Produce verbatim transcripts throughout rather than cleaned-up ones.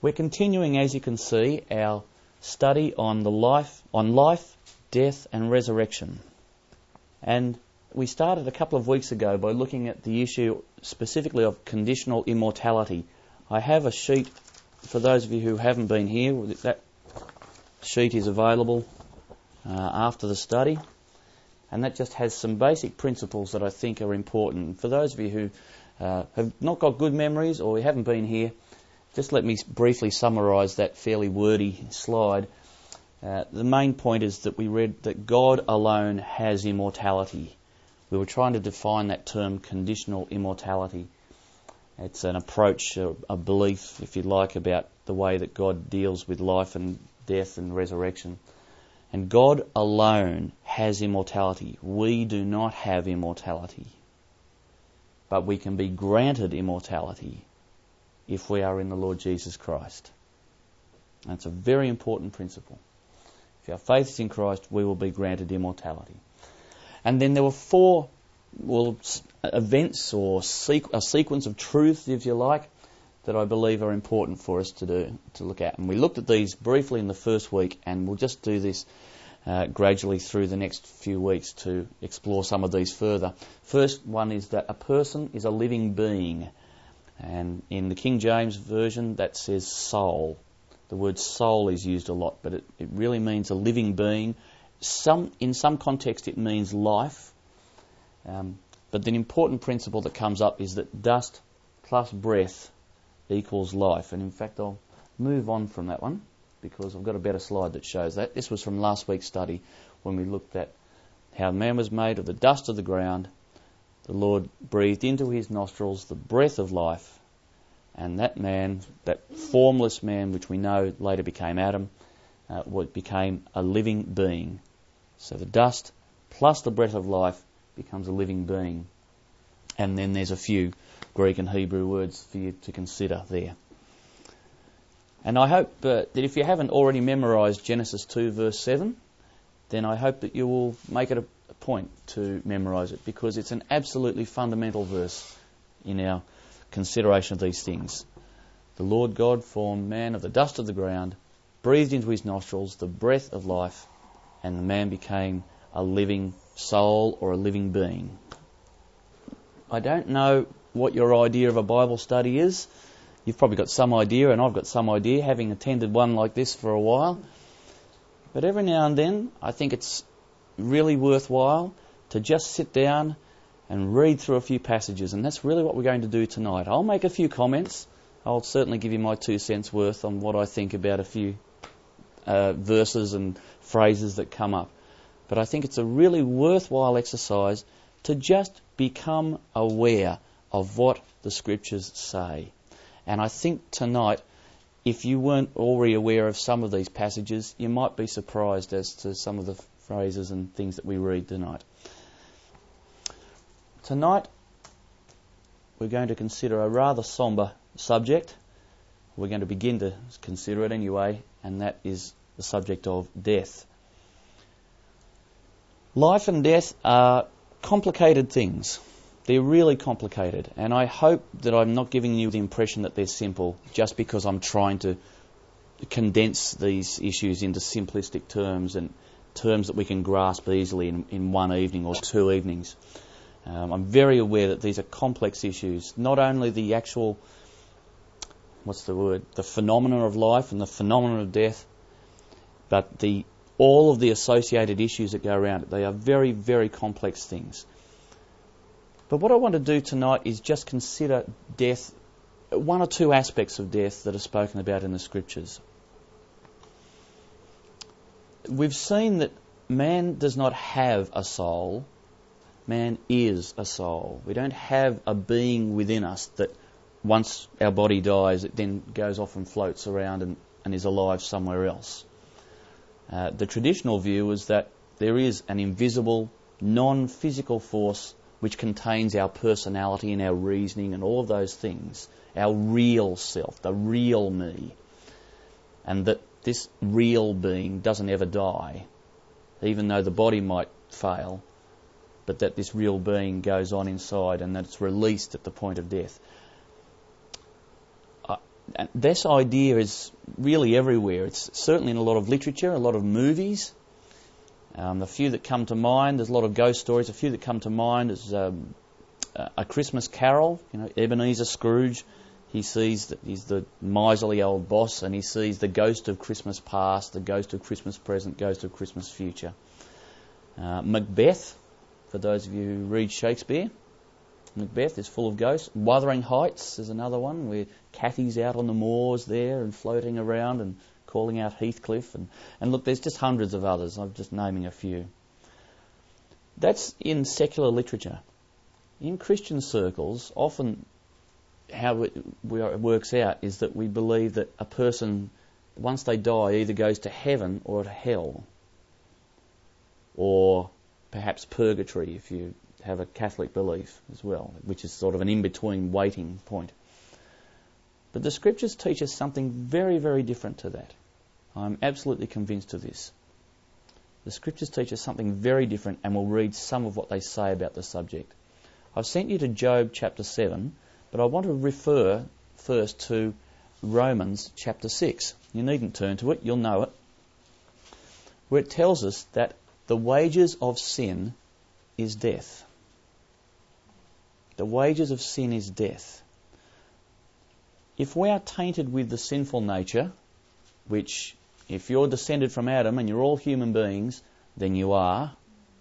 We're continuing, as you can see, our study on the life, on life, death and resurrection. And we started a couple of weeks ago by looking at the issue specifically of conditional immortality. I have a sheet for those of you who haven't been here. That sheet is available uh, after the study, and that just has some basic principles that I think are important. For those of you who uh, have not got good memories or haven't been here, just let me briefly summarise that fairly wordy slide. Uh, the main point is that we read that God alone has immortality. We were trying to define that term, conditional immortality. It's an approach, a, a belief, if you like, about the way that God deals with life and death and resurrection. And God alone has immortality. We do not have immortality. But we can be granted immortality if we are in the Lord Jesus Christ. That's a very important principle. If our faith is in Christ, we will be granted immortality. And then there were four well, events or sequ- a sequence of truths, if you like, that I believe are important for us to do, to look at. And we looked at these briefly in the first week, and we'll just do this uh, gradually through the next few weeks to explore some of these further. First one is that a person is a living being. And in the King James Version, that says soul. The word soul is used a lot, but it, it really means a living being. Some, in some context, it means life. Um, but the important principle that comes up is that dust plus breath equals life. And in fact, I'll move on from that one because I've got a better slide that shows that. This was from last week's study when we looked at how man was made of the dust of the ground. The Lord breathed into his nostrils the breath of life, and that man, that formless man, which we know later became Adam, uh, became a living being. So the dust plus the breath of life becomes a living being. And then there's a few Greek and Hebrew words for you to consider there. And I hope uh, that if you haven't already memorised Genesis two verse seven, then I hope that you will make it a point to memorise it, because it's an absolutely fundamental verse in our consideration of these things. The Lord God formed man of the dust of the ground, breathed into his nostrils the breath of life, and the man became a living soul or a living being. I don't know what your idea of a Bible study is. You've probably got some idea, and I've got some idea, having attended one like this for a while. But every now and then, I think it's really worthwhile to just sit down and read through a few passages, and that's really what we're going to do tonight. I'll make a few comments. I'll certainly give you my two cents worth on what I think about a few uh, verses and phrases that come up. But I think it's a really worthwhile exercise to just become aware of what the Scriptures say. And I think tonight, if you weren't already aware of some of these passages, you might be surprised as to some of the phrases and things that we read tonight. Tonight, we're going to consider a rather sombre subject. We're going to begin to consider it anyway, and that is the subject of death. Life and death are complicated things. They're really complicated, and I hope that I'm not giving you the impression that they're simple just because I'm trying to condense these issues into simplistic terms and terms that we can grasp easily in, in one evening or two evenings. Um, I'm very aware that these are complex issues, not only the actual, what's the word, the phenomenon of life and the phenomenon of death, but the all of the associated issues that go around it. They are very, very complex things. But what I want to do tonight is just consider death, one or two aspects of death that are spoken about in the Scriptures. We've seen that man does not have a soul. Man is a soul. We don't have a being within us that once our body dies, it then goes off and floats around and, and is alive somewhere else. Uh, the traditional view is that there is an invisible, non-physical force which contains our personality and our reasoning and all of those things, our real self, the real me, and that this real being doesn't ever die, even though the body might fail, but that this real being goes on inside and that it's released at the point of death. Uh, this idea is really everywhere. It's certainly in a lot of literature, a lot of movies. Um, a few that come to mind, there's a lot of ghost stories. A few that come to mind is um, A Christmas Carol. You know, Ebenezer Scrooge. He sees that he's the miserly old boss, and he sees the ghost of Christmas past, the ghost of Christmas present, ghost of Christmas future. Uh, Macbeth, for those of you who read Shakespeare, Macbeth is full of ghosts. Wuthering Heights is another one where Cathy's out on the moors there and floating around and calling out Heathcliff. And, and look, there's just hundreds of others. I'm just naming a few. That's in secular literature. In Christian circles, often how it works out is that we believe that a person, once they die, either goes to heaven or to hell, or perhaps purgatory if you have a Catholic belief as well, which is sort of an in-between waiting point. But the Scriptures teach us something very, very different to that. I'm absolutely convinced of this. The Scriptures teach us something very different, and we'll read some of what they say about the subject. I've sent you to Job chapter seven, but I want to refer first to Romans chapter six. You needn't turn to it, you'll know it. Where it tells us that the wages of sin is death. The wages of sin is death. If we are tainted with the sinful nature, which if you're descended from Adam and you're all human beings, then you are,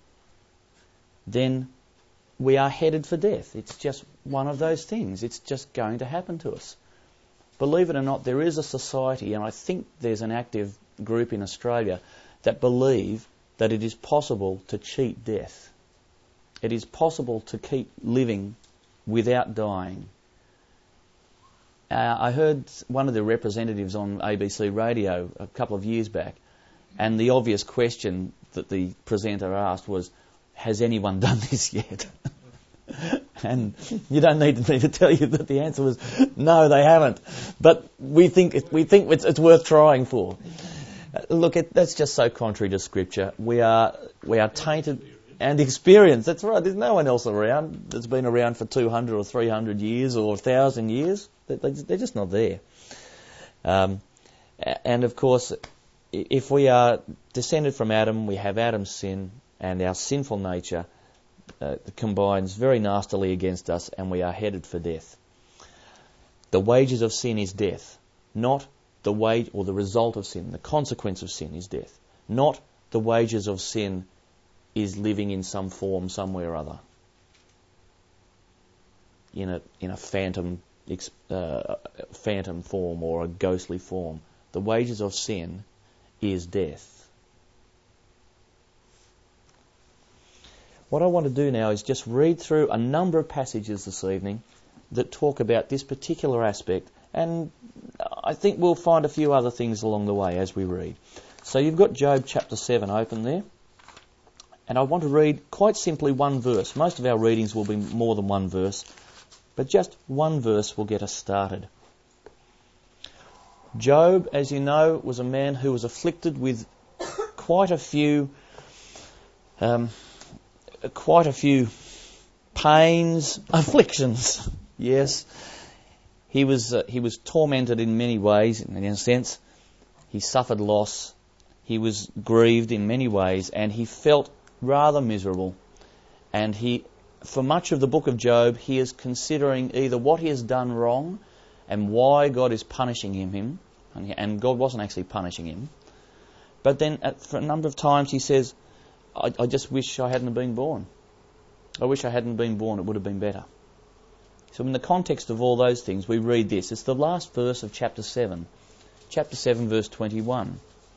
then we are headed for death. It's just one of those things. It's just going to happen to us. Believe it or not, there is a society, and I think there's an active group in Australia, that believe that it is possible to cheat death. It is possible to keep living without dying. Uh, I heard one of the representatives on A B C radio a couple of years back, and the obvious question that the presenter asked was, has anyone done this yet? And you don't need me to tell you that the answer was, no, they haven't. But we think it, we think it's, it's worth trying for. Uh, look, it, that's just so contrary to Scripture. We are we are tainted and experienced. That's right. There's no one else around that's been around for two hundred or three hundred years or one thousand years. They, they, they're just not there. Um, and of course, if we are descended from Adam, we have Adam's sin, and our sinful nature uh, combines very nastily against us, and we are headed for death. The wages of sin is death, not the wage or the result of sin. The consequence of sin is death, not the wages of sin is living in some form somewhere or other, in a in a phantom uh, phantom form or a ghostly form. The wages of sin is death. What I want to do now is just read through a number of passages this evening that talk about this particular aspect, and I think we'll find a few other things along the way as we read. So you've got Job chapter seven open there, and I want to read quite simply one verse. Most of our readings will be more than one verse, but just one verse will get us started. Job, as you know, was a man who was afflicted with quite a few um, quite a few pains, afflictions. Yes, he was uh, he was tormented in many ways. In a sense, he suffered loss. He was grieved in many ways, and he felt rather miserable. And he, for much of the book of Job, he is considering either what he has done wrong and why God is punishing him, him and God wasn't actually punishing him. But then at, for a number of times he says, I, I just wish I hadn't been born. I wish I hadn't been born, it would have been better. So in the context of all those things, we read this. It's the last verse of chapter seven. Chapter seven, verse twenty-one.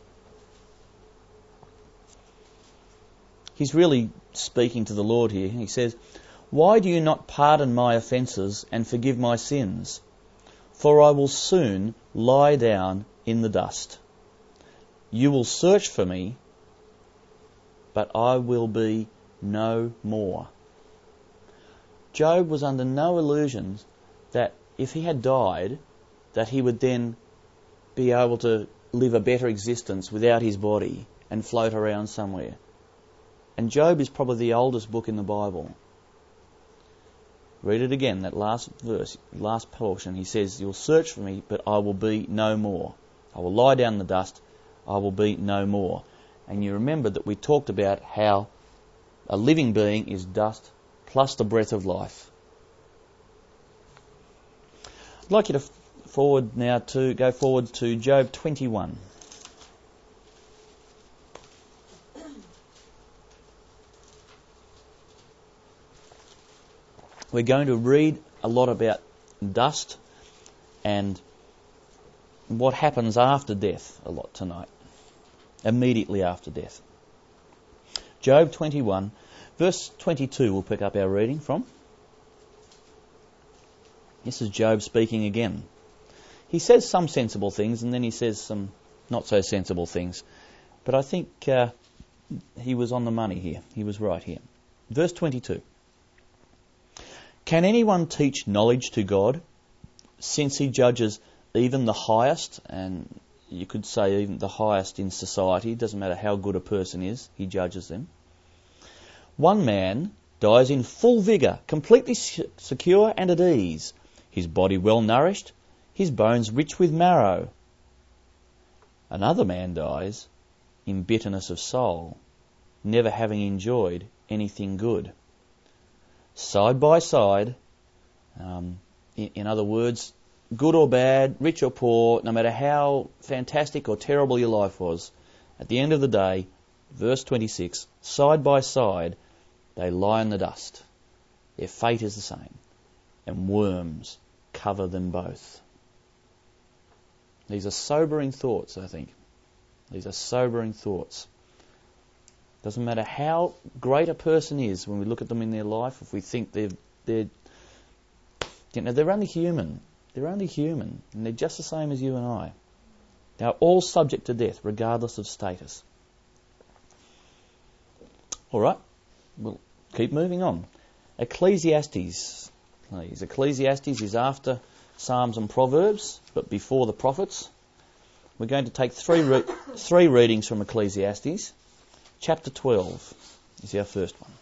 He's really speaking to the Lord here. He says, why do you not pardon my offences and forgive my sins? For I will soon lie down in the dust. You will search for me, but I will be no more. Job was under no illusions that if he had died, that he would then be able to live a better existence without his body and float around somewhere. And Job is probably the oldest book in the Bible. Read it again, that last verse, last portion. He says, you'll search for me, but I will be no more. I will lie down in the dust, I will be no more. And you remember that we talked about how a living being is dust plus the breath of life. I'd like you to forward now to go forward to Job twenty-one. We're going to read a lot about dust and what happens after death a lot tonight, immediately after death. Job twenty-one, verse twenty-two we'll pick up our reading from. This is Job speaking again. He says some sensible things and then he says some not so sensible things. But I think uh, he was on the money here. He was right here. Verse twenty-two. Can anyone teach knowledge to God, since he judges even the highest, and you could say even the highest in society, doesn't matter how good a person is, he judges them. One man dies in full vigour, completely secure and at ease, his body well nourished, his bones rich with marrow. Another man dies in bitterness of soul, never having enjoyed anything good. Side by side, um, in, in other words, good or bad, rich or poor, no matter how fantastic or terrible your life was, at the end of the day, verse twenty-six, side by side, they lie in the dust. Their fate is the same, and worms cover them both. These are sobering thoughts, I think. These are sobering thoughts. Doesn't matter how great a person is when we look at them in their life, if we think they're, they're, you know, they're only human. They're only human, and they're just the same as you and I. They are all subject to death, regardless of status. All right, we'll keep moving on. Ecclesiastes. Please. Ecclesiastes is after Psalms and Proverbs, but before the prophets. We're going to take three re- three readings from Ecclesiastes. Chapter twelve is our first one.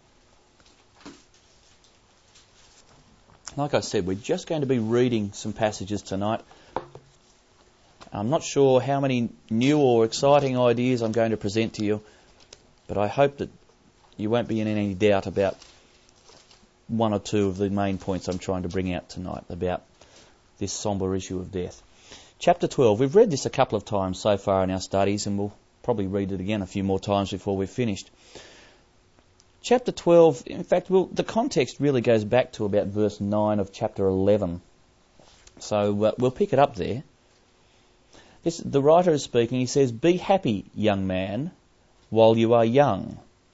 Like I said, we're just going to be reading some passages tonight. I'm not sure how many new or exciting ideas I'm going to present to you, but I hope that you won't be in any doubt about one or two of the main points I'm trying to bring out tonight about this sombre issue of death. Chapter twelve, we've read this a couple of times so far in our studies, and we'll probably read it again a few more times before we're finished. Chapter twelve, in fact, we'll, the context really goes back to about verse nine of chapter eleven. So uh, we'll pick it up there. This, the writer is speaking. He says, "Be happy, young man, while you are young.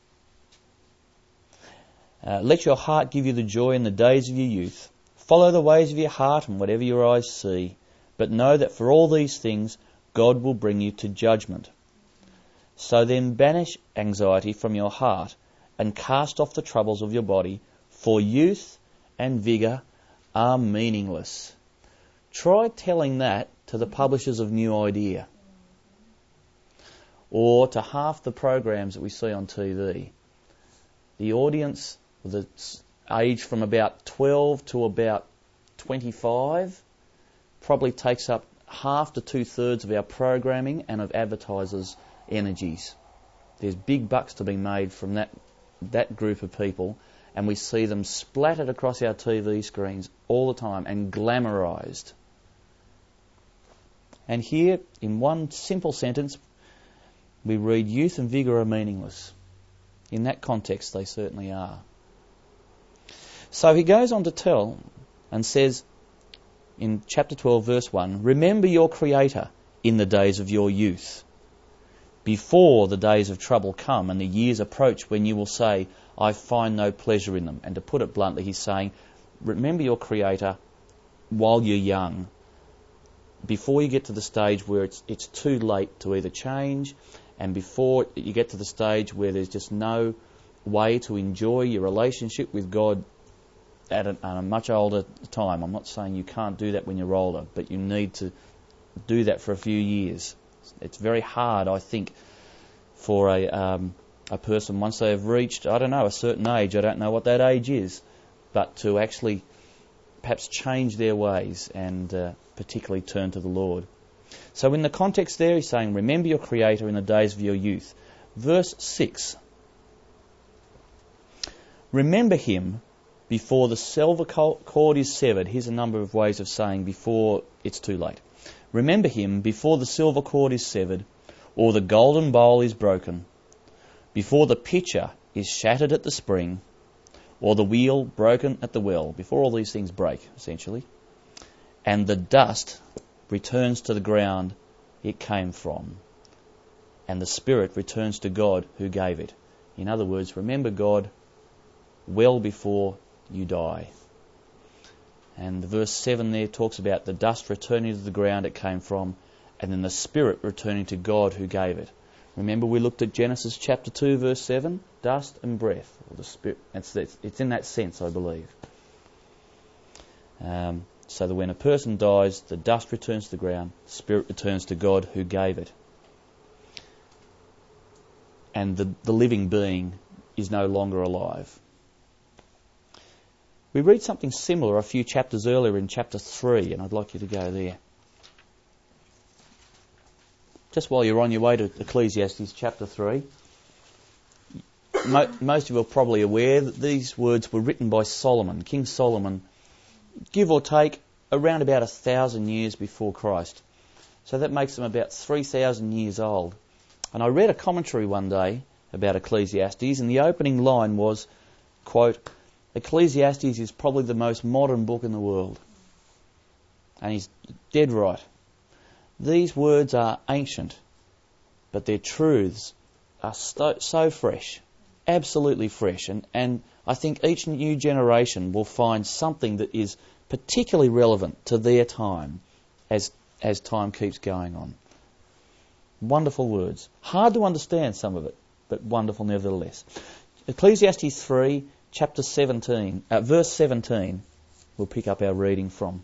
Uh, let your heart give you the joy in the days of your youth. Follow the ways of your heart and whatever your eyes see. But know that for all these things, God will bring you to judgment. So then banish anxiety from your heart and cast off the troubles of your body, for youth and vigour are meaningless." Try telling that to the publishers of New Idea, or to half the programs that we see on T V. The audience, the age from about twelve to about twenty-five, probably takes up half to two-thirds of our programming and of advertisers' energies. There's big bucks to be made from that that group of people, and we see them splattered across our T V screens all the time and glamorised. And here, in one simple sentence, we read, youth and vigour are meaningless. In that context, they certainly are. So he goes on to tell and says in chapter twelve, verse one, "Remember your Creator in the days of your youth, before the days of trouble come and the years approach when you will say, I find no pleasure in them." And to put it bluntly, he's saying, remember your Creator while you're young, before you get to the stage where it's it's too late to either change, and before you get to the stage where there's just no way to enjoy your relationship with God at a, at a much older time. I'm not saying you can't do that when you're older, but you need to do that for a few years. It's very hard, I think, for a um, a person once they've reached, I don't know, a certain age. I don't know what that age is, but to actually perhaps change their ways and uh, particularly turn to the Lord. So in the context there, he's saying, remember your Creator in the days of your youth. Verse six. Remember him before the silver cord is severed. Here's a number of ways of saying before it's too late. Remember him before the silver cord is severed, or the golden bowl is broken, before the pitcher is shattered at the spring, or the wheel broken at the well, before all these things break, essentially, and the dust returns to the ground it came from, and the spirit returns to God who gave it. In other words, remember God well before you die. And verse seven there talks about the dust returning to the ground it came from, and then the spirit returning to God who gave it. Remember we looked at Genesis chapter two, verse seven? Dust and breath. Or the spirit. It's, it's in that sense, I believe. Um, so that when a person dies, the dust returns to the ground, the spirit returns to God who gave it. And the, the living being is no longer alive. We read something similar a few chapters earlier in chapter three, and I'd like you to go there. Just while you're on your way to Ecclesiastes chapter three, mo- most of you are probably aware that these words were written by Solomon, King Solomon, give or take around about a thousand years before Christ. So that makes them about three thousand years old. And I read a commentary one day about Ecclesiastes, and the opening line was, quote, Ecclesiastes is probably the most modern book in the world. And he's dead right. These words are ancient, but their truths are so, so fresh, absolutely fresh. And, and I think each new generation will find something that is particularly relevant to their time as, as time keeps going on. Wonderful words. Hard to understand some of it, but wonderful nevertheless. Ecclesiastes three, chapter seventeen, uh, verse seventeen, we'll pick up our reading from.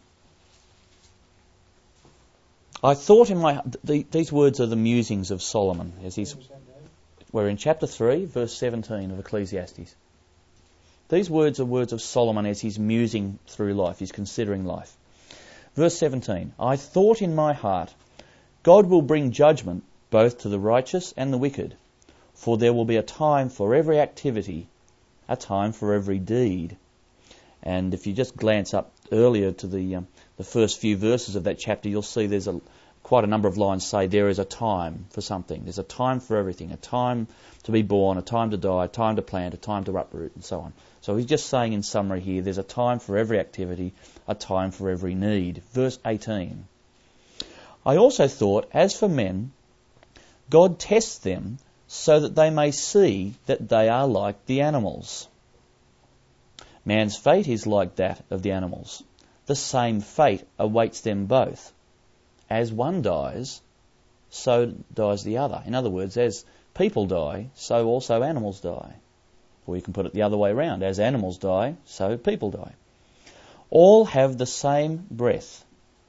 I thought in my... The, these words are the musings of Solomon. As he's, we're in chapter three, verse seventeen of Ecclesiastes. These words are words of Solomon as he's musing through life, he's considering life. Verse seventeen, I thought in my heart, God will bring judgment both to the righteous and the wicked, for there will be a time for every activity, a time for every deed. And if you just glance up earlier to the um, the first few verses of that chapter, you'll see there's a quite a number of lines say there is a time for something. There's a time for everything, a time to be born, a time to die, a time to plant, a time to uproot, and so on. So he's just saying in summary here, there's a time for every activity, a time for every need. Verse eighteen. I also thought, as for men, God tests them so that they may see that they are like the animals. Man's fate is like that of the animals. The same fate awaits them both. As one dies, so dies the other. In other words, as people die, so also animals die. Or you can put it the other way around. As animals die, so people die. All have the same breath.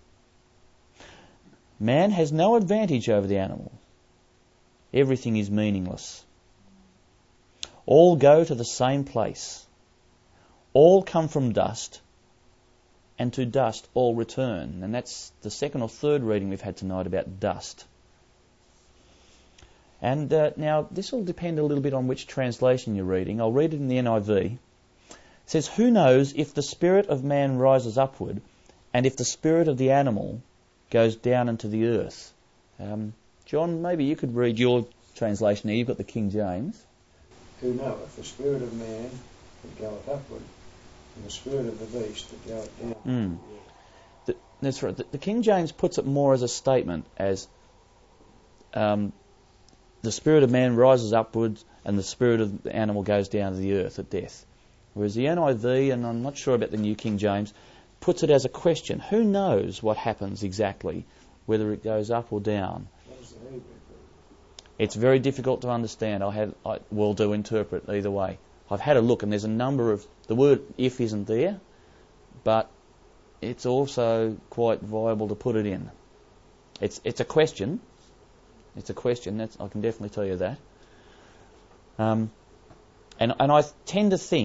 Man has no advantage over the animal. Everything is meaningless. All go to the same place. All come from dust, and to dust all return. And that's the second or third reading we've had tonight about dust. And uh, now this will depend a little bit on which translation you're reading. I'll read it in the N I V. It says, who knows if the spirit of man rises upward, and if the spirit of the animal goes down into the earth. Um, John, maybe you could read your translation here. You've got the King James. Who knoweth the spirit of man that goeth upward, and the spirit of the beast that goeth down. Mm. The, that's right. The, the King James puts it more as a statement, as um, the spirit of man rises upwards, and the spirit of the animal goes down to the earth at death. Whereas the N I V, and I'm not sure about the New King James, puts it as a question. Who knows what happens exactly, whether it goes up or down? It's very difficult to understand. I have, I will do interpret either way. I've had a look, and there's a number of... The word if isn't there, but it's also quite viable to put it in. It's it's a question. It's a question. That's, I can definitely tell you that. Um, and and I tend to think,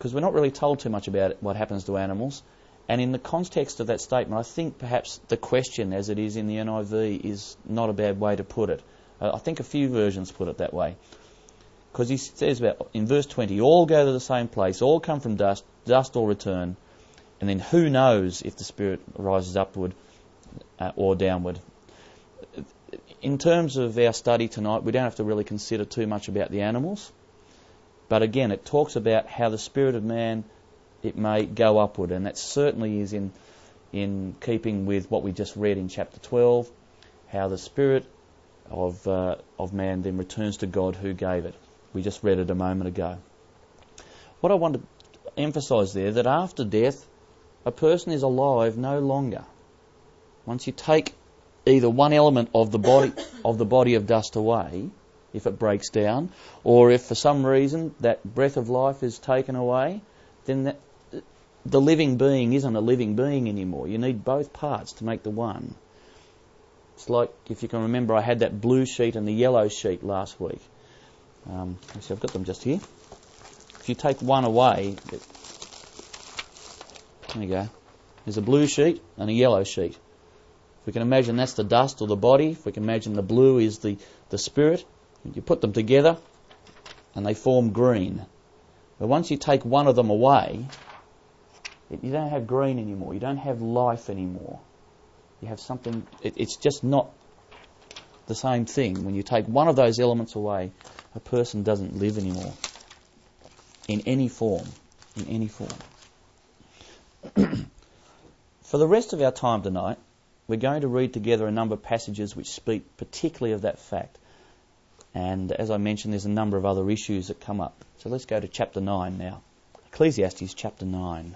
because we're not really told too much about what happens to animals. And in the context of that statement, I think perhaps the question, as it is in the N I V, is not a bad way to put it. Uh, I think a few versions put it that way. Because he says about, in verse twenty, all go to the same place, all come from dust, dust all return, and then who knows if the spirit rises upward uh, or downward. In terms of our study tonight, we don't have to really consider too much about the animals. But again, it talks about how the spirit of man, it may go upward, and that certainly is in in keeping with what we just read in chapter twelve, how the spirit of uh, of man then returns to God who gave it. We just read it a moment ago. What I want to emphasise there, that after death, a person is alive no longer. Once you take either one element of the body of the body of dust away, if it breaks down, or if for some reason that breath of life is taken away, then that, the living being isn't a living being anymore. You need both parts to make the one. It's like, if you can remember, I had that blue sheet and the yellow sheet last week. Um, see, I've got them just here. If you take one away, it, there you go. There's a blue sheet and a yellow sheet. If we can imagine that's the dust or the body, if we can imagine the blue is the, the spirit, you put them together and they form green. But once you take one of them away, it, you don't have green anymore. You don't have life anymore. You have something, it, it's just not the same thing. When you take one of those elements away, a person doesn't live anymore. In any form. In any form. For the rest of our time tonight, we're going to read together a number of passages which speak particularly of that fact. And as I mentioned, there's a number of other issues that come up. So let's go to chapter nine now. Ecclesiastes chapter nine.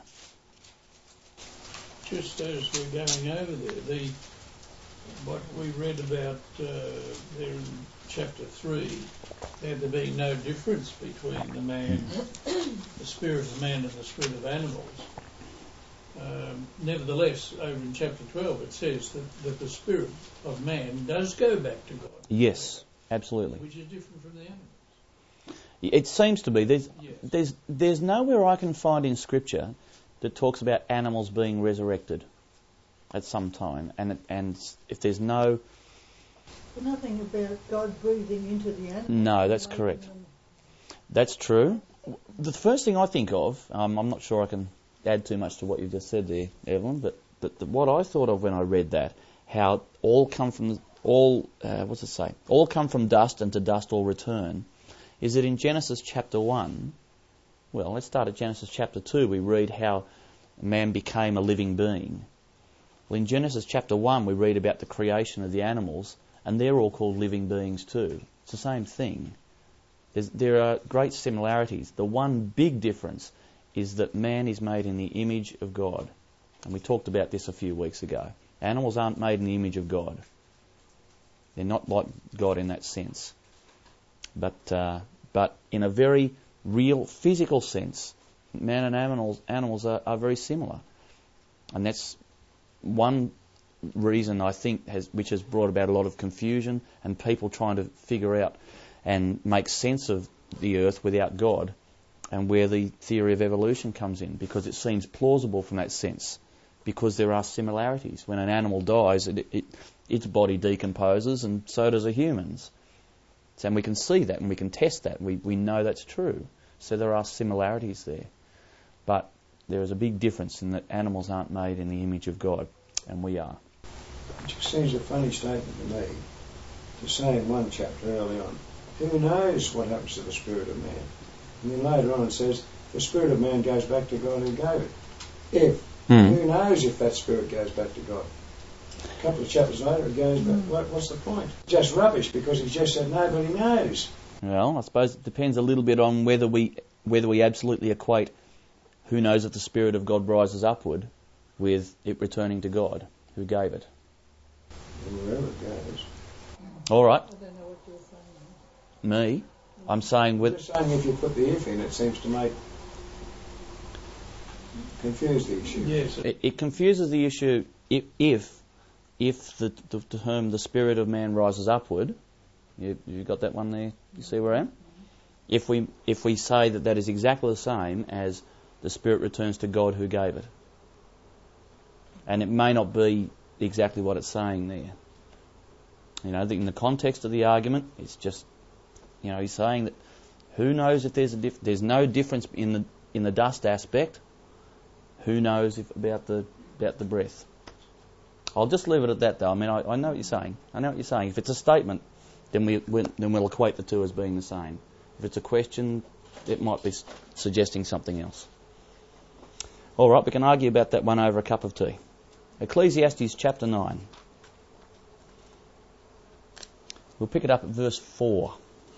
Just as we're going over there, the what we read about uh, there in chapter three, there being no difference between the man, the spirit of man and the spirit of animals. Um, nevertheless, over in chapter twelve, it says that, that the spirit of man does go back to God. Yes, absolutely. Which is different from the animals. It seems to be. There's, Yes. there's, there's nowhere I can find in Scripture that talks about animals being resurrected at some time. And and if there's no... Nothing about God breathing into the animals. No, that's correct. Them. That's true. The first thing I think of, um, I'm not sure I can add too much to what you just said there, Evelyn, but, but the, what I thought of when I read that, how all come from, all, uh, what's it say? All come from dust and to dust all return, is that in Genesis chapter one, well, let's start at Genesis chapter two, we read how man became a living being. Well, in Genesis chapter one, we read about the creation of the animals, and they're all called living beings too. It's the same thing. There's, there are great similarities. The one big difference is that man is made in the image of God. And we talked about this a few weeks ago. Animals aren't made in the image of God. They're not like God in that sense. But uh, but in a very real physical sense, man and animals animals are, are very similar. And that's one reason I think has which has brought about a lot of confusion and people trying to figure out and make sense of the earth without God, and where the theory of evolution comes in, because it seems plausible from that sense, because there are similarities. When an animal dies, it, it, its body decomposes, and so does a human's. So, and we can see that, and we can test that. We we know that's true. So there are similarities there. But there is a big difference in that animals aren't made in the image of God, and we are. It just seems a funny statement to me to say in one chapter early on, who knows what happens to the spirit of man? And then later on it says, the spirit of man goes back to God who gave it. If. Hmm. Who knows if that spirit goes back to God? A couple of chapters later it goes back. What, what's the point? Just rubbish, because he just said nobody knows. Well, I suppose it depends a little bit on whether we whether we absolutely equate who knows if the Spirit of God rises upward with it returning to God who gave it. Wherever it goes. All right. I don't know what you're saying. Me, I'm saying with... Just saying if you put the if in, it seems to make... confuse the issue. Yes. It, it confuses the issue if if, if the, the term the spirit of man rises upward. You you got that one there? You see where I am? If we if we say that that is exactly the same as the spirit returns to God who gave it. And it may not be exactly what it's saying there. You know, in the context of the argument, it's just, you know, he's saying that who knows if there's a diff- there's no difference in the in the dust aspect. Who knows if about the about the breath? I'll just leave it at that, though. I mean, I, I know what you're saying. I know what you're saying. If it's a statement, then we, we then we'll equate the two as being the same. If it's a question, it might be suggesting something else. All right, we can argue about that one over a cup of tea. Ecclesiastes chapter nine. We'll pick it up at verse four.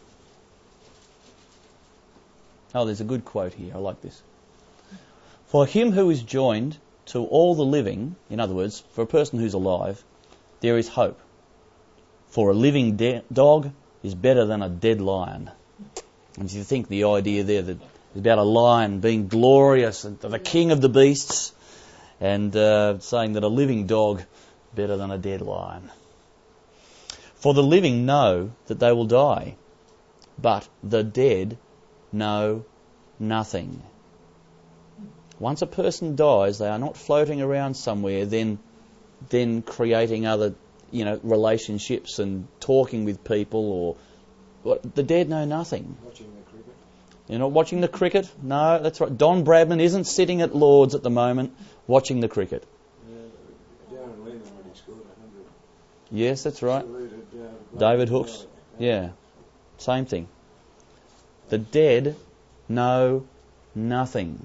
Oh, there's a good quote here. I like this. For him who is joined to all the living, in other words, for a person who's alive, there is hope. For a living de- dog is better than a dead lion. And if you think the idea there that it's about a lion being glorious, and the king of the beasts, and uh, saying that a living dog better than a dead lion. For the living know that they will die, but the dead know nothing. Once a person dies, they are not floating around somewhere, then then creating other, you know, relationships and talking with people, or what, the dead know nothing. Watching the cricket. You're not watching the cricket? No, that's right. Don Bradman isn't sitting at Lord's at the moment watching the cricket. Yeah, Darren Lehman when he scored one hundred. Yes, that's right. Saluted, uh, David Hooks. Yeah, same thing. The dead know nothing.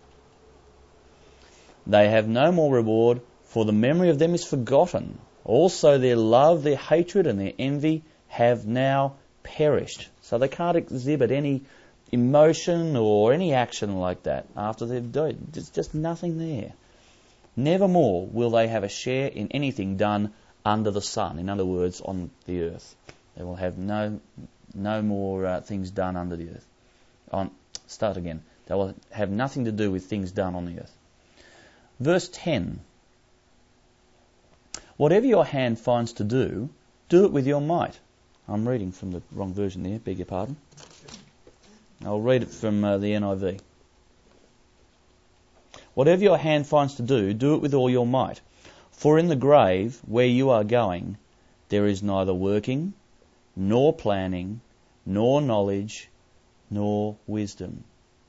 They have no more reward, for the memory of them is forgotten. Also their love, their hatred and their envy have now perished. So they can't exhibit any emotion or any action like that after they've died. There's just nothing there. Nevermore will they have a share in anything done under the sun. In other words, on the earth. They will have no no more uh, things done under the earth. On, start again. They will have nothing to do with things done on the earth. Verse ten. Whatever your hand finds to do, do it with your might. I'm reading from the wrong version there, beg your pardon. I'll read it from uh, the N I V. Whatever your hand finds to do, do it with all your might. For in the grave where you are going, there is neither working, nor planning, nor knowledge, nor wisdom.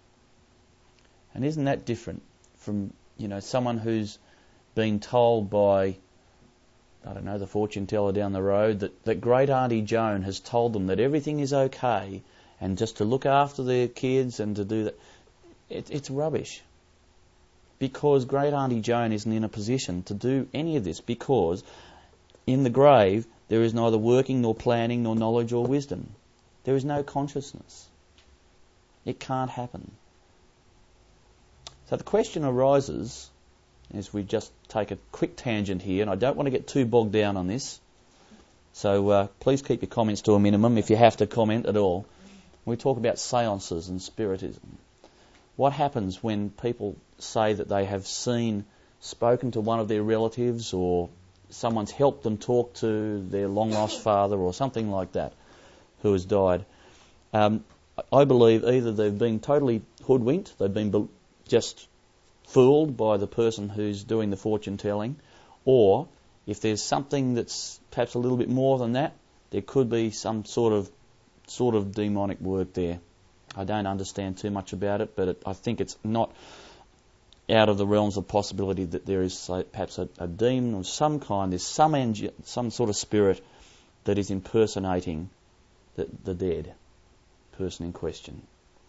And isn't that different from, you know, someone who's been told by, I don't know, the fortune teller down the road that, that great Auntie Joan has told them that everything is okay and just to look after their kids and to do that. It, it's rubbish. Because great Auntie Joan isn't in a position to do any of this, because in the grave there is neither working nor planning nor knowledge or wisdom. There is no consciousness. It can't happen. So the question arises, as we just take a quick tangent here, and I don't want to get too bogged down on this, so uh, please keep your comments to a minimum if you have to comment at all. We talk about seances and spiritism. What happens when people say that they have seen, spoken to one of their relatives, or someone's helped them talk to their long-lost father or something like that who has died? Um, I believe either they've been totally hoodwinked, they've been be- just fooled by the person who's doing the fortune telling, or if there's something that's perhaps a little bit more than that, there could be some sort of sort of demonic work there. I don't understand too much about it, but it, I think it's not out of the realms of possibility that there is say, perhaps a, a demon of some kind. There's some ange- some sort of spirit that is impersonating the, the dead person in question.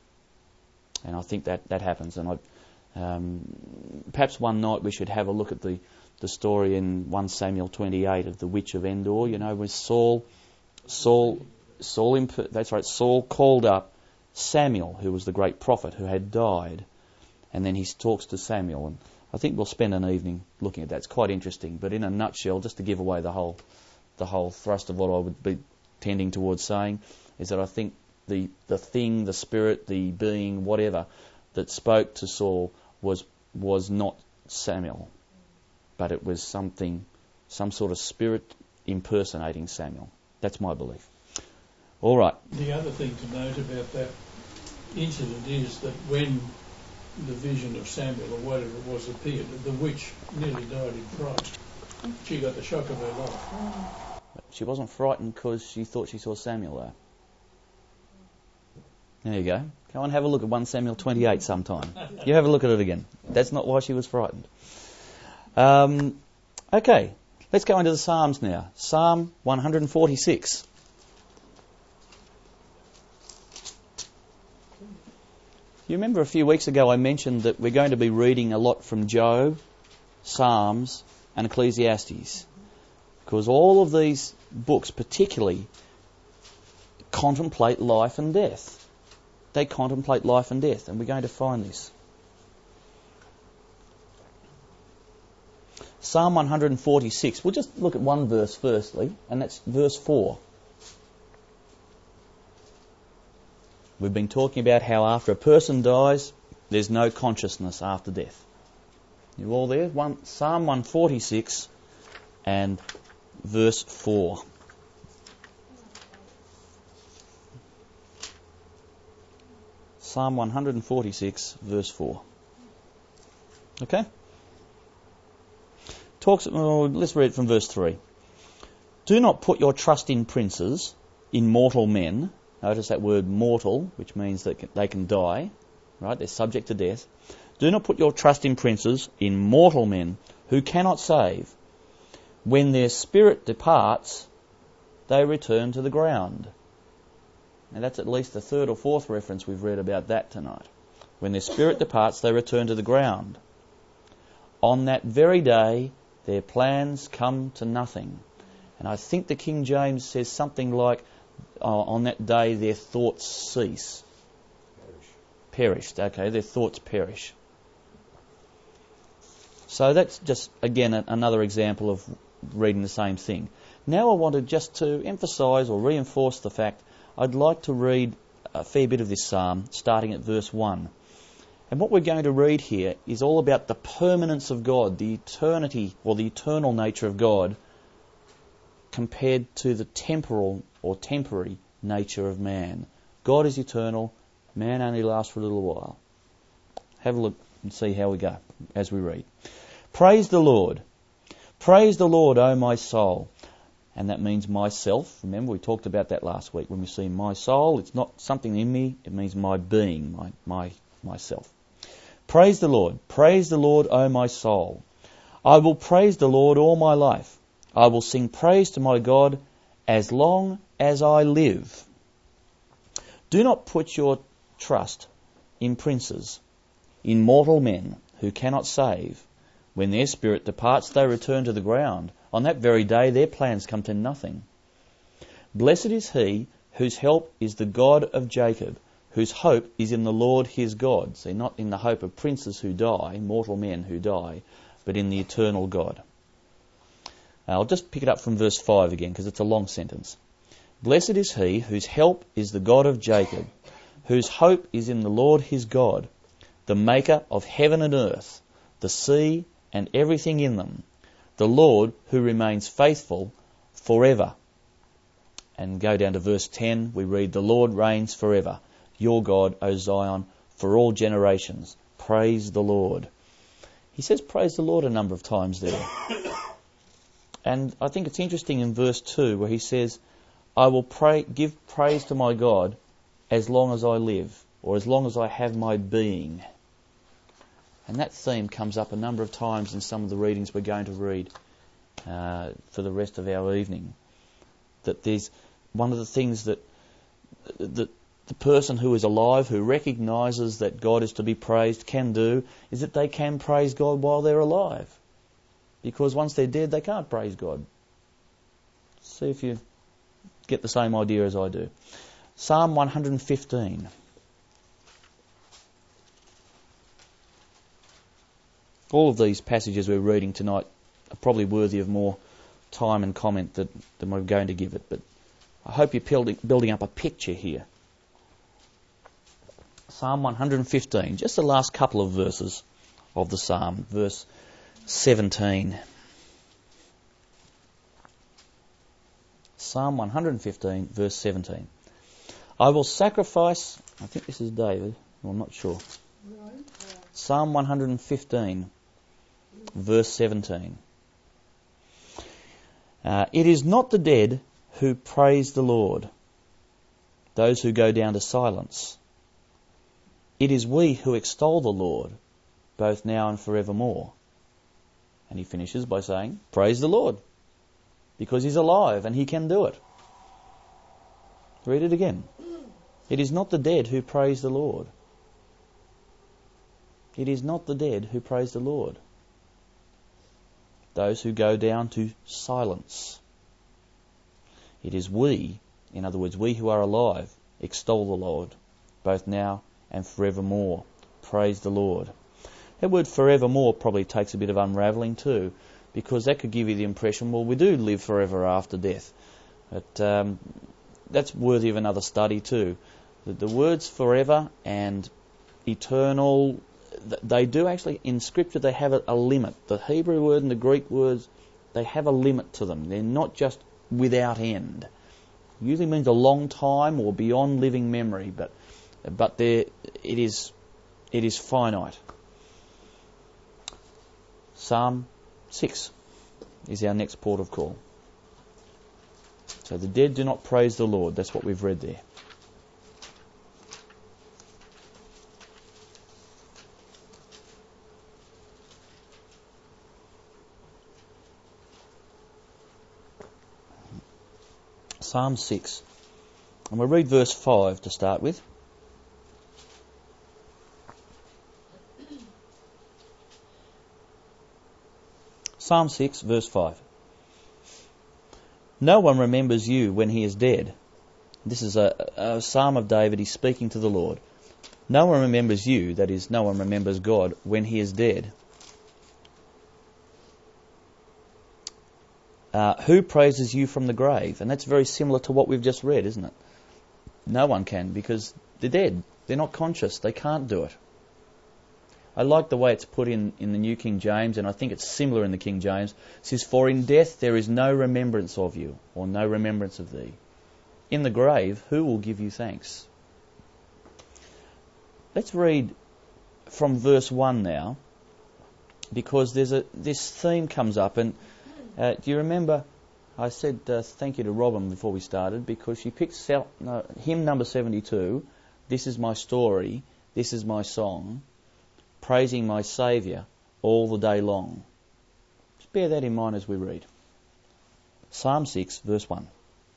And I think that, that happens. And I, um, perhaps one night we should have a look at the, the story in First Samuel twenty-eight of the witch of Endor. You know, where Saul, Saul, Saul, imp- that's right, Saul called up Samuel, who was the great prophet who had died, and then he talks to Samuel. And I think we'll spend an evening looking at that. It's quite interesting. But in a nutshell, just to give away the whole, the whole thrust of what I would be tending towards saying, is that I think the the thing, the spirit, the being, whatever, that spoke to Saul was was not Samuel, but it was something, some sort of spirit impersonating Samuel. That's my belief. All right. The other thing to note about that incident is that when the vision of Samuel or whatever it was appeared, the witch nearly died in fright. She got the shock of her life. She wasn't frightened because she thought she saw Samuel though. There you go. Go and have a look at First Samuel twenty-eight sometime. You have a look at it again. That's not why she was frightened. Um, okay, let's go into the Psalms now. Psalm one forty-six. You remember a few weeks ago I mentioned that we're going to be reading a lot from Job, Psalms and Ecclesiastes, because all of these books particularly contemplate life and death. They contemplate life and death, and we're going to find this. Psalm one forty-six. We'll just look at one verse firstly, and that's verse four. We've been talking about how after a person dies, there's no consciousness after death. You all there? One, Psalm one forty-six and verse four. Psalm one forty-six, verse four. Okay? Talks. Oh, let's read it from verse three. Do not put your trust in princes, in mortal men. Notice that word mortal, which means that they can die. Right? They're subject to death. Do not put your trust in princes, in mortal men, who cannot save. When their spirit departs, they return to the ground. And that's at least the third or fourth reference we've read about that tonight. When their spirit departs, they return to the ground. On that very day, their plans come to nothing. And I think the King James says something like, uh, on that day their thoughts cease. Perish. Perished, okay, their thoughts perish. So that's just, again, a, another example of reading the same thing. Now I wanted just to emphasise or reinforce the fact I'd like to read a fair bit of this psalm, starting at verse one. And what we're going to read here is all about the permanence of God, the eternity or the eternal nature of God, compared to the temporal or temporary nature of man. God is eternal, man only lasts for a little while. Have a look and see how we go as we read. Praise the Lord. Praise the Lord, O my soul. And that means myself. Remember, we talked about that last week. When we see my soul, it's not something in me. It means my being, my, my myself. Praise the Lord. Praise the Lord, O my soul. I will praise the Lord all my life. I will sing praise to my God as long as I live. Do not put your trust in princes, in mortal men who cannot save. When their spirit departs, they return to the ground. On that very day, their plans come to nothing. Blessed is he whose help is the God of Jacob, whose hope is in the Lord his God. See, not in the hope of princes who die, mortal men who die, but in the eternal God. Now, I'll just pick it up from verse five again, because it's a long sentence. Blessed is he whose help is the God of Jacob, whose hope is in the Lord his God, the maker of heaven and earth, the sea and everything in them, the Lord who remains faithful forever. And go down to verse ten, we read, the Lord reigns forever, your God, O Zion, for all generations. Praise the Lord. He says praise the Lord a number of times there. And I think it's interesting in verse two where he says, I will pray, give praise to my God as long as I live, or as long as I have my being. And that theme comes up a number of times in some of the readings we're going to read uh, for the rest of our evening. That there's one of the things that, that the person who is alive, who recognises that God is to be praised, can do, is that they can praise God while they're alive. Because once they're dead, they can't praise God. See if you get the same idea as I do. Psalm one fifteen. All of these passages we're reading tonight are probably worthy of more time and comment that, than we're going to give it, but I hope you're building, building up a picture here. Psalm one fifteen, just the last couple of verses of the psalm, verse seventeen. Psalm one fifteen, verse seventeen. I will sacrifice, I think this is David, well, I'm not sure. Psalm one hundred fifteen, verse seventeen. Uh, it is not the dead who praise the Lord, those who go down to silence. It is we who extol the Lord, both now and forevermore. And he finishes by saying, praise the Lord, because he's alive and he can do it. Read it again. It is not the dead who praise the Lord. It is not the dead who praise the Lord, those who go down to silence. It is we, in other words, we who are alive, extol the Lord, both now and forevermore. Praise the Lord. That word forevermore probably takes a bit of unravelling too, because that could give you the impression, well, we do live forever after death. But um, that's worthy of another study too. The, the words forever and eternal, they do actually, in Scripture, they have a, a limit. The Hebrew word and the Greek words, they have a limit to them. They're not just without end. It usually means a long time or beyond living memory, but but there it is it is finite. Psalm six is our next port of call. So the dead do not praise the Lord. That's what we've read there. Psalm six. And we'll read verse five to start with. Psalm six, verse five. No one remembers you when he is dead. This is a, a psalm of David. He's speaking to the Lord. No one remembers you, that is, no one remembers God when he is dead. Uh, who praises you from the grave? And that's very similar to what we've just read, isn't it? No one can, because they're dead. They're not conscious. They can't do it. I like the way it's put in, in the New King James, and I think it's similar in the King James. It says, for in death there is no remembrance of you, or no remembrance of thee. In the grave, who will give you thanks? Let's read from verse one now, because there's a this theme comes up, and uh, do you remember I said uh, thank you to Robin before we started, because she picked sal- no, hymn number seventy-two, This Is My Story, This Is My Song, praising my Saviour all the day long. Just bear that in mind as we read. Psalm six, verse one.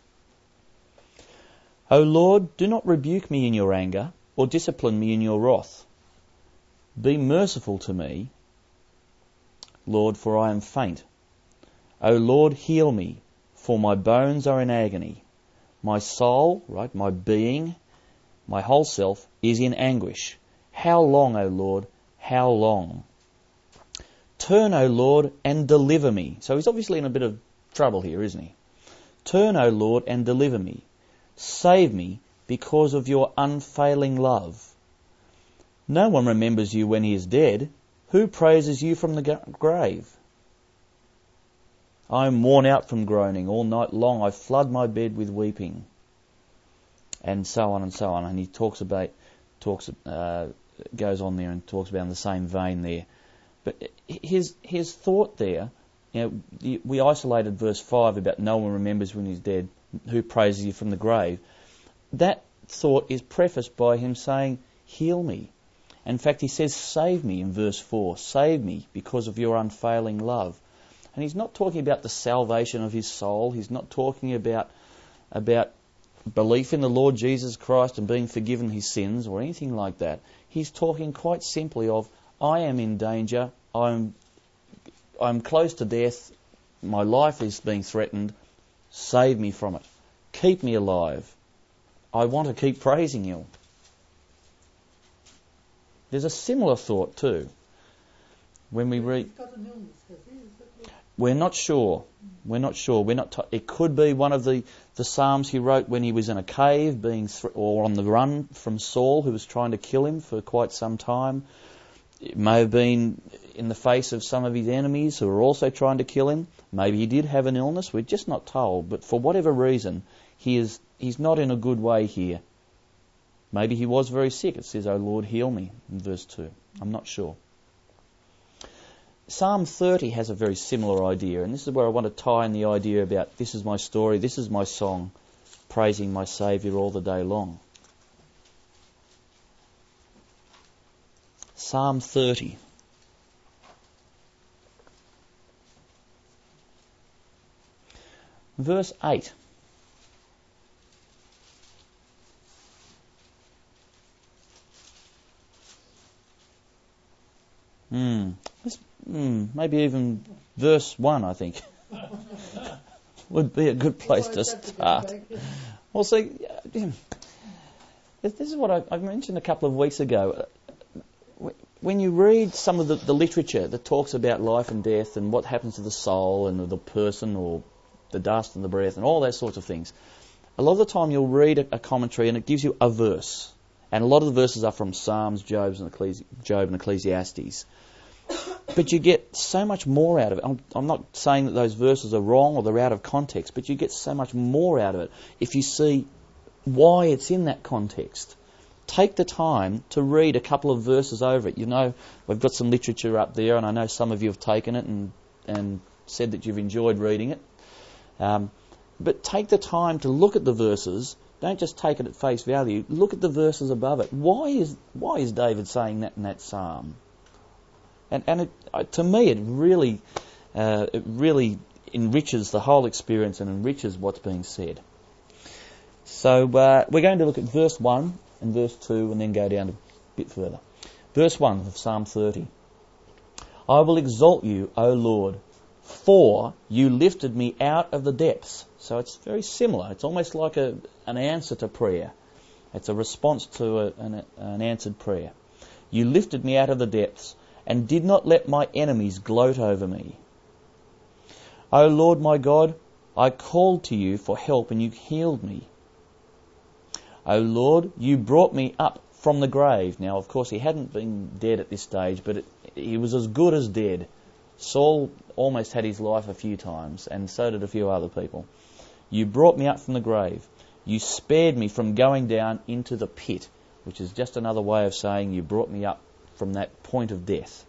O Lord, do not rebuke me in your anger, or discipline me in your wrath. Be merciful to me, Lord, for I am faint. O Lord, heal me, for my bones are in agony. My soul, right, my being, my whole self is in anguish. How long, O Lord, how long? Turn, O Lord, and deliver me. So he's obviously in a bit of trouble here, isn't he? Turn, O Lord, and deliver me. Save me because of your unfailing love. No one remembers you when he is dead. Who praises you from the grave? I am worn out from groaning. All night long I flood my bed with weeping. And so on and so on. And he talks about, talks, uh, goes on there and talks about in the same vein there. But his his thought there, you know, we isolated verse five about no one remembers when he's dead, who praises you from the grave. That thought is prefaced by him saying, heal me. In fact, he says, save me in verse four. Save me because of your unfailing love. And he's not talking about the salvation of his soul. He's not talking about about belief in the Lord Jesus Christ and being forgiven his sins or anything like that. He's talking quite simply of, I am in danger. I'm I'm close to death. My life is being threatened. Save me from it. Keep me alive. I want to keep praising you. There's a similar thought too. When we read, we're not sure. We're not sure. We're not. T- it could be one of the, the psalms he wrote when he was in a cave, being th- or on the run from Saul, who was trying to kill him for quite some time. It may have been in the face of some of his enemies who were also trying to kill him. Maybe he did have an illness. We're just not told. But for whatever reason, he is he's not in a good way here. Maybe he was very sick. It says, O Lord, heal me, in verse two. I'm not sure. Psalm thirty has a very similar idea, and this is where I want to tie in the idea about this is my story, this is my song, praising my Saviour all the day long. Psalm thirty. Verse eight. Hmm. Mm, maybe even verse one, I think, would be a good place to start. Well, see, this is what I, I mentioned a couple of weeks ago. When you read some of the, the literature that talks about life and death and what happens to the soul and the person or the dust and the breath and all those sorts of things, a lot of the time you'll read a, a commentary and it gives you a verse. And a lot of the verses are from Psalms, Job and, Ecclesi- Job and Ecclesiastes. But you get so much more out of it. I'm, I'm not saying that those verses are wrong or they're out of context, but you get so much more out of it if you see why it's in that context. Take the time to read a couple of verses over it. You know, we've got some literature up there, and I know some of you have taken it and, and said that you've enjoyed reading it. Um, but take the time to look at the verses. Don't just take it at face value. Look at the verses above it. Why is why is David saying that in that psalm? And, and it, uh, to me, it really, uh, it really enriches the whole experience and enriches what's being said. So uh, we're going to look at verse one and verse two, and then go down a bit further. Verse one of Psalm thirty. I will exalt you, O Lord, for you lifted me out of the depths. So it's very similar. It's almost like a, an answer to prayer. It's a response to a, an, an answered prayer. You lifted me out of the depths, and did not let my enemies gloat over me. O Lord my God, I called to you for help, and you healed me. O Lord, you brought me up from the grave. Now, of course, he hadn't been dead at this stage, but it, he was as good as dead. Saul almost had his life a few times, and so did a few other people. You brought me up from the grave. You spared me from going down into the pit, which is just another way of saying you brought me up from that point of death.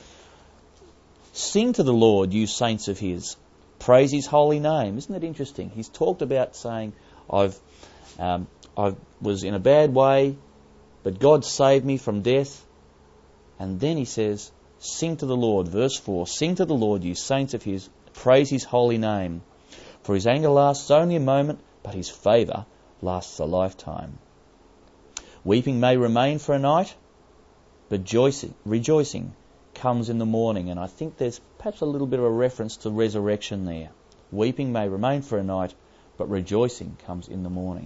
Sing to the Lord, you saints of his. Praise his holy name. Isn't that interesting? He's talked about saying, I've, um, I was in a bad way, but God saved me from death. And then he says, sing to the Lord. Verse four, sing to the Lord, you saints of his. Praise his holy name. For his anger lasts only a moment, but his favour lasts a lifetime. Weeping may remain for a night, but rejoicing, rejoicing comes in the morning. And I think there's perhaps a little bit of a reference to resurrection there. Weeping may remain for a night, but rejoicing comes in the morning.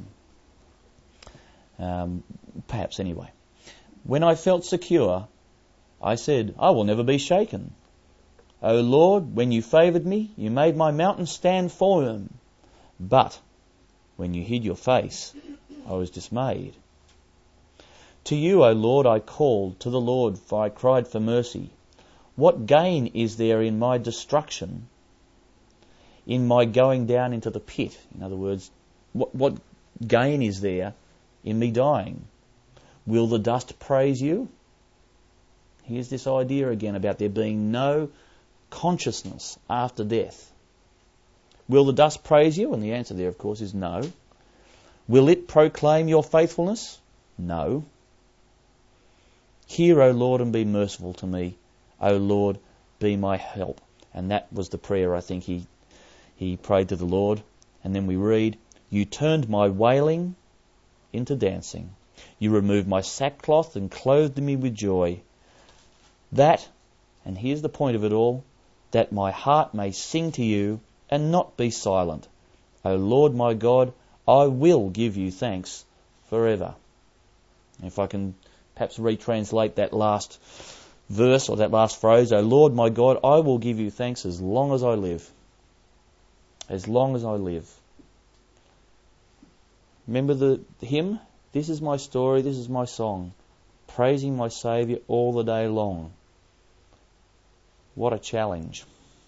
Um, perhaps anyway. When I felt secure, I said, I will never be shaken. O Lord, when you favoured me, you made my mountain stand firm. But when you hid your face, I was dismayed. To you, O Lord, I called, to the Lord, for I cried for mercy. What gain is there in my destruction, in my going down into the pit? In other words, what, what gain is there in me dying? Will the dust praise you? Here's this idea again about there being no consciousness after death. Will the dust praise you? And the answer there, of course, is no. Will it proclaim your faithfulness? No. Hear, O Lord, and be merciful to me. O Lord, be my help. And that was the prayer I think he he prayed to the Lord. And then we read, you turned my wailing into dancing. You removed my sackcloth and clothed me with joy. That, and here's the point of it all, that my heart may sing to you and not be silent. O Lord my God, I will give you thanks forever. If I can perhaps retranslate that last verse or that last phrase, O Lord my God, I will give you thanks as long as I live. As long as I live. Remember the hymn? This is my story, this is my song, praising my Saviour all the day long. What a challenge.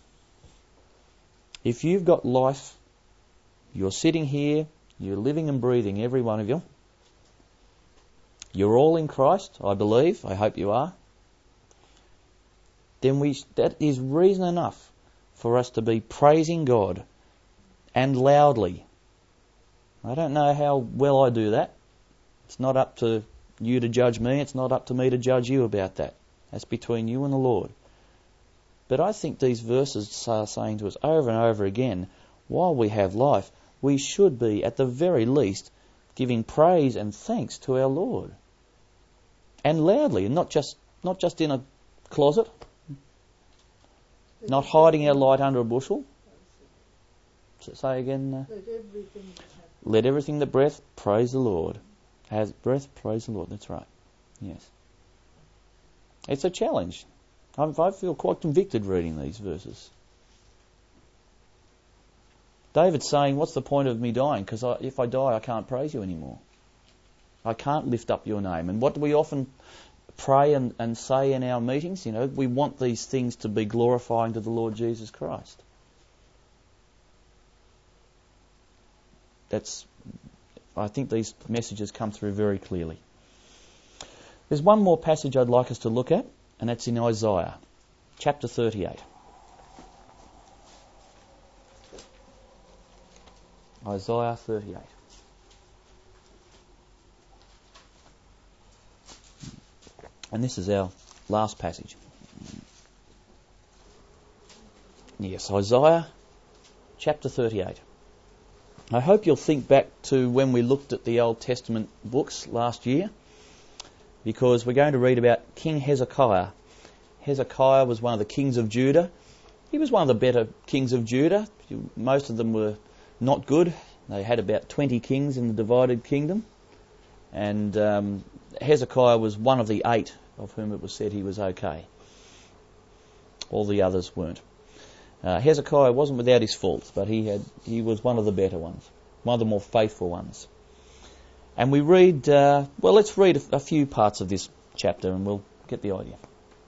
If you've got life, you're sitting here, you're living and breathing, every one of you. You're all in Christ, I believe. I hope you are. then we that is reason enough for us to be praising God, and loudly. I don't know how well I do that. It's not up to you to judge me. It's not up to me to judge you about that. That's between you and the Lord. But I think these verses are saying to us over and over again, while we have life, we should be, at the very least, giving praise and thanks to our Lord. And loudly, and not just not just in a closet, not hiding our light under a bushel. Say again. Uh, Let everything that happens. Let everything that breath praise the Lord. Has breath, praise the Lord. That's right. Yes. It's a challenge. I, I feel quite convicted reading these verses. David's saying, what's the point of me dying? Because if I die, I can't praise you anymore. I can't lift up your name. And what do we often pray and, and say in our meetings? You know, we want these things to be glorifying to the Lord Jesus Christ. That's, I think these messages come through very clearly. There's one more passage I'd like us to look at, and that's in Isaiah, chapter thirty-eight. Isaiah thirty-eight. And this is our last passage. Yes, Isaiah chapter thirty-eight. I hope you'll think back to when we looked at the Old Testament books last year, because we're going to read about King Hezekiah. Hezekiah was one of the kings of Judah. He was one of the better kings of Judah. Most of them were not good. They had about twenty kings in the divided kingdom. And um, Hezekiah was one of the eight of whom it was said he was okay. All the others weren't. Uh, Hezekiah wasn't without his faults, but he had he was one of the better ones, one of the more faithful ones. And we read, uh, well, let's read a, a few parts of this chapter and we'll get the idea.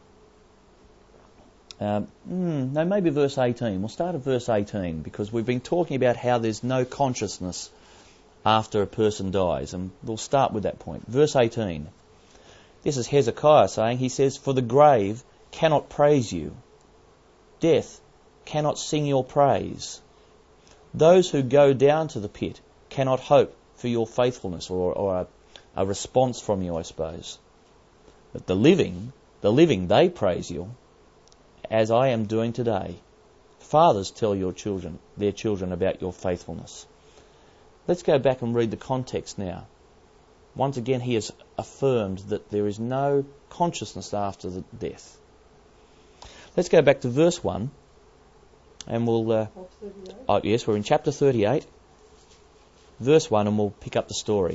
Um, mm, no, maybe verse eighteen. We'll start at verse eighteen because we've been talking about how there's no consciousness after a person dies, and we'll start with that point. Verse eighteen. This is Hezekiah saying, he says, "For the grave cannot praise you. Death cannot sing your praise. Those who go down to the pit cannot hope for your faithfulness," or, or a, a response from you, I suppose. "But the living, the living, they praise you, as I am doing today. Fathers tell your children, their children about your faithfulness." Let's go back and read the context now. Once again, he has affirmed that there is no consciousness after the death. Let's go back to verse one, and we'll... Uh, oh, yes, we're in chapter thirty-eight, verse one, and we'll pick up the story.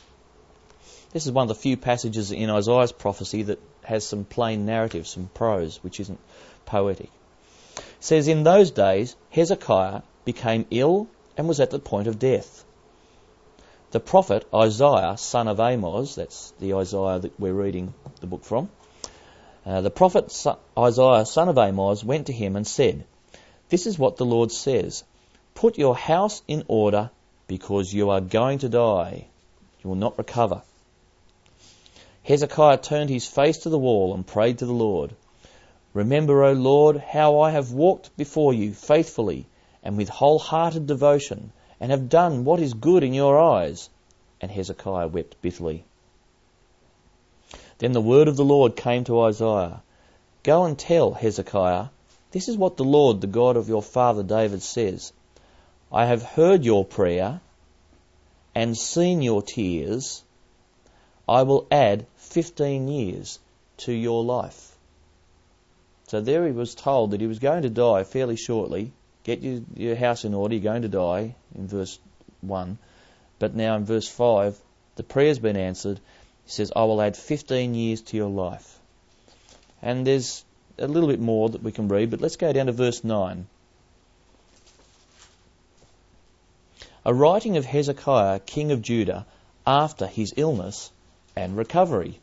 This is one of the few passages in Isaiah's prophecy that has some plain narrative, some prose, which isn't poetic. It says, "In those days Hezekiah became ill and was at the point of death. The prophet Isaiah, son of Amos," that's the Isaiah that we're reading the book from, uh, the prophet Isaiah, son of Amos, went to him and said, "This is what the Lord says, put your house in order because you are going to die. You will not recover." Hezekiah turned his face to the wall and prayed to the Lord. "Remember, O Lord, how I have walked before you faithfully and with wholehearted devotion, and have done what is good in your eyes." And Hezekiah wept bitterly. Then the word of the Lord came to Isaiah. "Go and tell Hezekiah, this is what the Lord, the God of your father David, says. I have heard your prayer and seen your tears. I will add fifteen years to your life." So there he was told that he was going to die fairly shortly. Get your, your house in order, you're going to die, in verse one. But now in verse five, the prayer's been answered. He says, "I will add fifteen years to your life." And there's a little bit more that we can read, but let's go down to verse nine. A writing of Hezekiah, king of Judah, after his illness and recovery.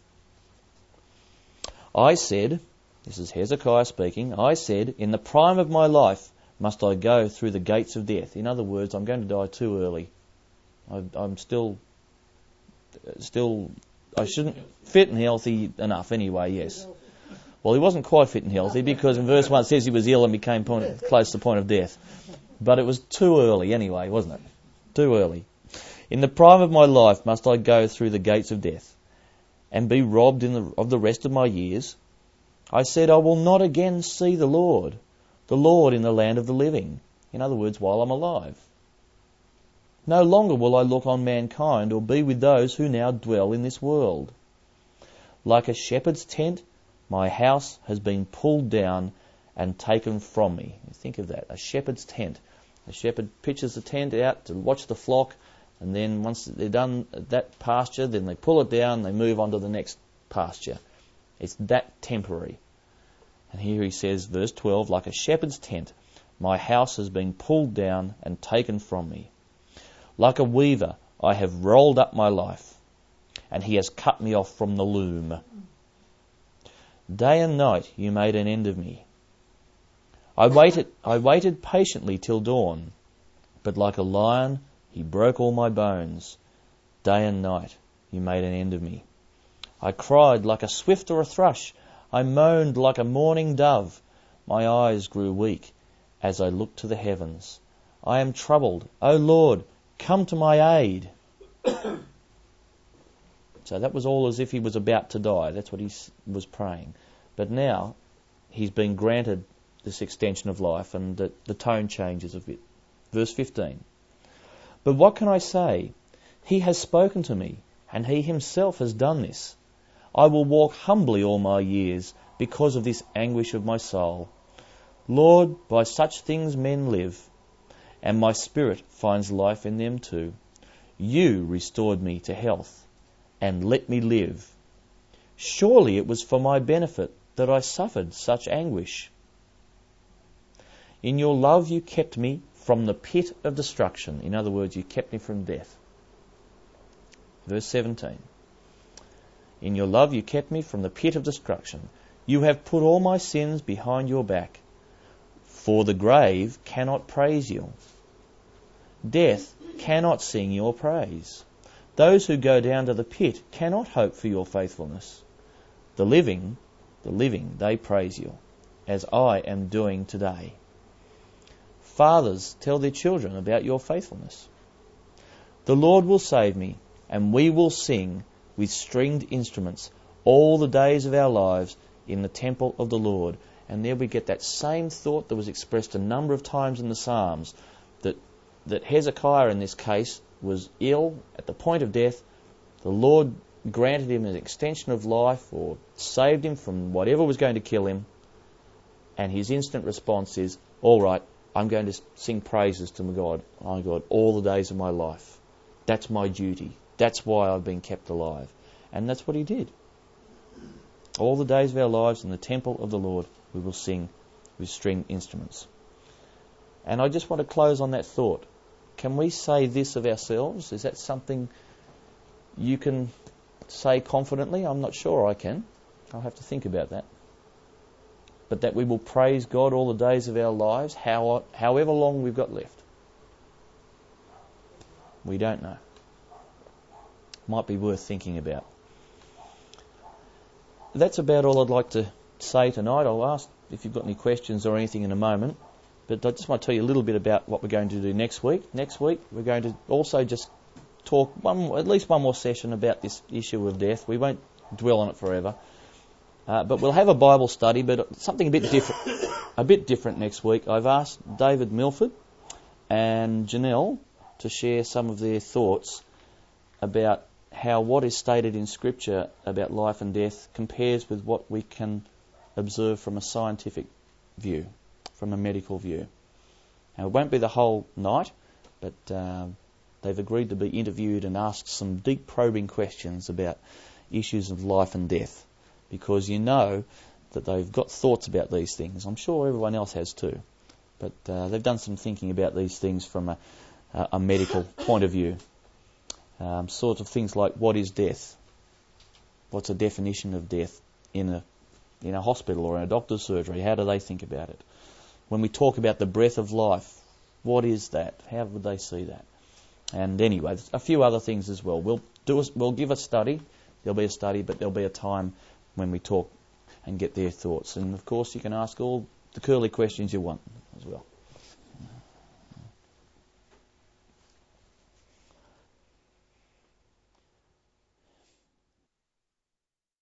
"I said," this is Hezekiah speaking, "I said, in the prime of my life must I go through the gates of death." In other words, I'm going to die too early. I, I'm still, still, I shouldn't, fit and healthy enough anyway, yes. Well, he wasn't quite fit and healthy, because in verse one it says he was ill and became point, close to the point of death. But it was too early anyway, wasn't it? Too early. In the prime of my life must I go through the gates of death, and be robbed in the, of the rest of my years? I said, I will not again see the Lord, the Lord in the land of the living. In other words, while I'm alive. No longer will I look on mankind, or be with those who now dwell in this world. Like a shepherd's tent, my house has been pulled down and taken from me. Think of that, a shepherd's tent. A shepherd pitches the tent out to watch the flock, and then once they're done at that pasture, then they pull it down and they move on to the next pasture. It's that temporary. And here he says, verse twelve, like a shepherd's tent, my house has been pulled down and taken from me. Like a weaver, I have rolled up my life, and he has cut me off from the loom. Day and night you made an end of me. I waited, I waited patiently till dawn, but like a lion he broke all my bones. Day and night you made an end of me. I cried like a swift or a thrush. I moaned like a mourning dove. My eyes grew weak as I looked to the heavens. I am troubled. O Lord, come to my aid. So that was all as if he was about to die. That's what he was praying. But now he's been granted this extension of life, and the, the tone changes a bit. Verse fifteen. But what can I say? He has spoken to me, and he himself has done this. I will walk humbly all my years because of this anguish of my soul. Lord, by such things men live, and my spirit finds life in them too. You restored me to health, and let me live. Surely it was for my benefit that I suffered such anguish. In your love you kept me from the pit of destruction. In other words, you kept me from death. Verse seventeen. In your love you kept me from the pit of destruction. You have put all my sins behind your back. For the grave cannot praise you. Death cannot sing your praise. Those who go down to the pit cannot hope for your faithfulness. The living, the living, they praise you, as I am doing today. Fathers tell their children about your faithfulness. The Lord will save me, and we will sing with stringed instruments all the days of our lives in the temple of the Lord. And there we get that same thought that was expressed a number of times in the Psalms, that, that Hezekiah in this case was ill at the point of death. The Lord granted him an extension of life, or saved him from whatever was going to kill him. And his instant response is, all right, I'm going to sing praises to my God, my God, all the days of my life. That's my duty. That's why I've been kept alive. And that's what he did. All the days of our lives in the temple of the Lord we will sing with stringed instruments. And I just want to close on that thought. Can we say this of ourselves? Is that something you can say confidently? I'm not sure I can. I'll have to think about that. But that we will praise God all the days of our lives, how, however long we've got left. We don't know. Might be worth thinking about. That's about all I'd like to say tonight. I'll ask if you've got any questions or anything in a moment. But I just want to tell you a little bit about what we're going to do next week. Next week we're going to also just talk one, at least one more session about this issue of death. We won't dwell on it forever. Uh, but we'll have a Bible study, but something a bit different. A bit different next week. I've asked David Milford and Janelle to share some of their thoughts about how what is stated in Scripture about life and death compares with what we can observe from a scientific view, from a medical view. Now, it won't be the whole night, but um, they've agreed to be interviewed and asked some deep probing questions about issues of life and death, because you know that they've got thoughts about these things. I'm sure everyone else has too. But uh, they've done some thinking about these things from a, a medical point of view. Um, sort of things like, what is death? What's a definition of death in a in a hospital or in a doctor's surgery? How do they think about it? When we talk about the breath of life, what is that? How would they see that? And anyway, a few other things as well. We'll do a, we'll give a study. There'll be a study, but there'll be a time when we talk and get their thoughts. And of course you can ask all the curly questions you want as well.